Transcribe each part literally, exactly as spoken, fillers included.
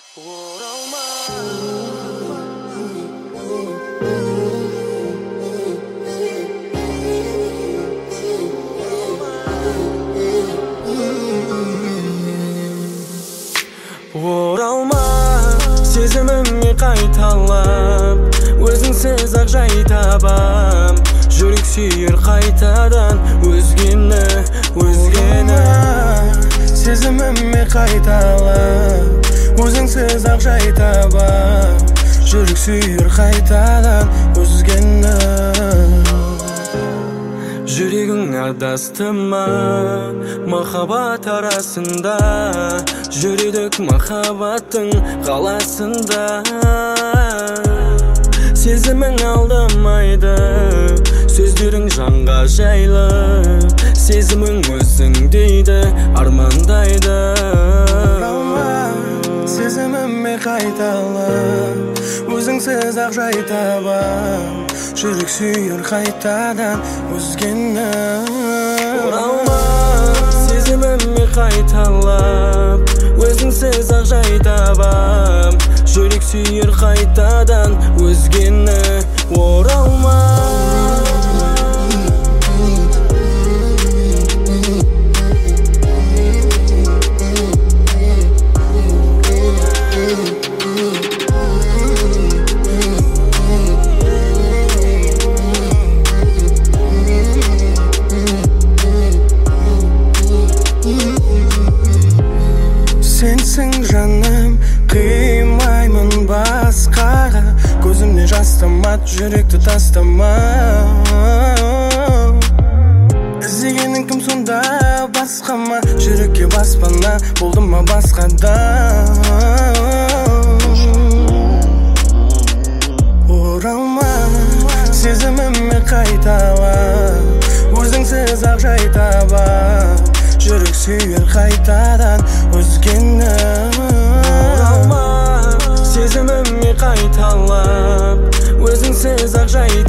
Оралма, сезімімме қайталап, өзіңсіз ақ жай табам. Жүрек сүйер қайтадан өзгені, өзгені. Сезімімме қайталап, өзіңсіз ақ жай табам. Жүрек сүйер қайтадан өзгені. Жүрегің адасты ма, махаббат арасында, жүредік махаббаттың қаласында. Сезімің алдамайды, сөздерің жанға жайлы, сезімің өзің дейді, армандайды. Сезіміме қайталап, өзіңсіз ақ жай табам. Жүрек сүйер қайтадан өзгені. Оралма, сезіміме қайталап, өзіңсіз ақ жай табам. Жүрек сүйер қайтадан өзгені. Оралма. Сенсің жаным, қимаймын басқаға. Көзімде жас тамады, жүректі тастама. Іздегенің кім сонда басқа ма? Жүрекке баспана, болды ма басқада? Оралма, сезіміме қайталап, өзіңсіз ақ жай табам. Жүрек сүйер қайтадан өзгені. Оралма, сезіміме қайталап, өзіңсіз ақ жай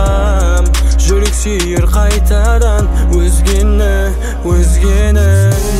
табам. Жүрек сүйер қайтадан өзгені, өзгені.